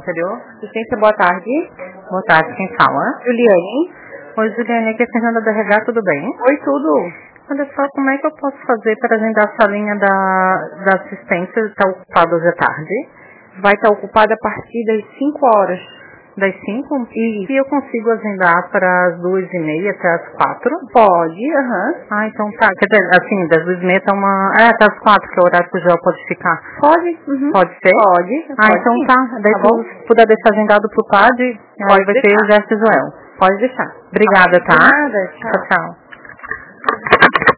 anterior. Licença, boa tarde. Boa tarde, quem fala? Juliane. Oi, Juliane, aqui é a Fernanda da RH, tudo bem? Oi, tudo. Olha só, como é que eu posso fazer para agendar essa linha da assistência? Está ocupada hoje à tarde? Vai estar ocupada a partir das 5 horas. Das 5? Isso. E eu consigo agendar para as 2h30 até as 4? Pode, aham. Ah, então tá. Quer dizer, assim, das 2h30 até até as 4, que é o horário que o Joel pode ficar. Pode? Uhum. Pode ser? Pode. Ah, Pode então sim. tá. Daí Tá bom? se puder deixar agendado pro PAD, aí Pode vai ter deixar. o Gerson e o Joel. Pode deixar. Obrigada, tá? Nada, tchau. Tchau, tchau.